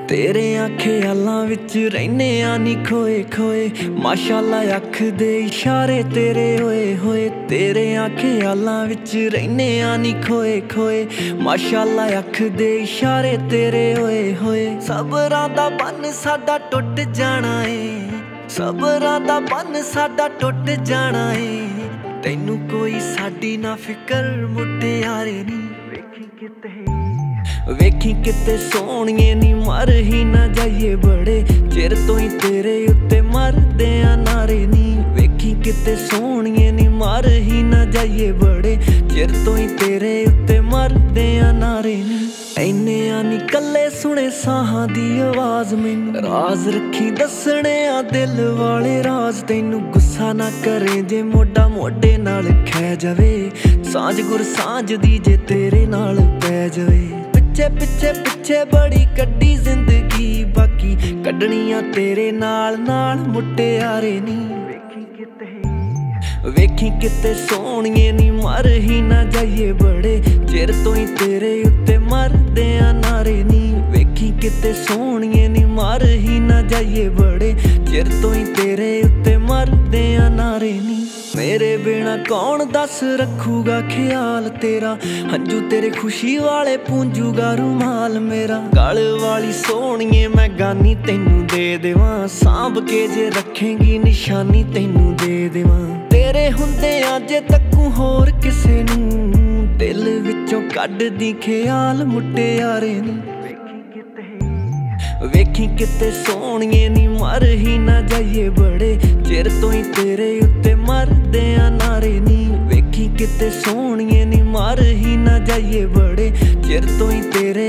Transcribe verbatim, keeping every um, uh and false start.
तेरियां ख्यालां विच रैने आ नी खोए खोए, माशाअल्लाह अख दे इशारे तेरे होए होए। तेरियां ख्यालां विच रैने आ नी खोए खोए, माशाअल्लाह अख दे इशारे तेरे होए होए। सबरां दा बन साडा टुट जाना है, सबरां दा बन साडा टुट जाना है। तैनू कोई साडी ना फिकर मुटियारे नी वेखी किते, वेखी किते सोहणिए नी मर ही ना जाइए, बड़े चिर तो ही तेरे उत्ते मरदे आ नारे नी। वेखी किते सोहणिए नी मर ही ना जाइए, बड़े चिर तो ही तेरे उत्ते मरदे आ नारे नी। ऐने आ नी कल्ले सुने साहां दी आवाज़, मैनू राज रखी दसने आ दिल वाले राज। तैनू गुस्सा ना करे जे मोढा मोढे नाल खै जावे, सांझ गुर सांझ दी जे तेरे नाल पै जावे। पिछे पिछे पिछे बड़ी कड्डी जिंदगी, बाकी कड्डनियां तेरे नाल नाल मुटियारे नी। वेखी किते, वेखी किते सोहणिए नी मर ही ना जाइए, बड़े चिर तो ही तेरे उत्ते मरदे आ नारे नी। वेखी किते सोहणिए नी मर ही ना जाइए, बड़े चिर तो ही तेरे उत्ते मरदे आ नारे नी। मेरे बिना कौन दस रखूगा ख्याल तेरा, हंजू तेरे खुशी वाले पूंजूगा रुमाल मेरा। गल वाली सोहणिए मैं गानी तैनू दे देवां, सांभ के जे रखेंगी निशानी तैनू दे देवां। तेरे हुंदे जे तकू होर किसे नू, दिल विचों कड्ड दी ख्याल मुटियारे नी। वेखी किते सोहणिए नी मर ही ना जाइए, बड़े चिर तो ही तेरे उत्ते मरदे आ नारे नी। वेखी किते सोहणिए नी मर ही ना जाइए, बड़े चिर तो ही तेरे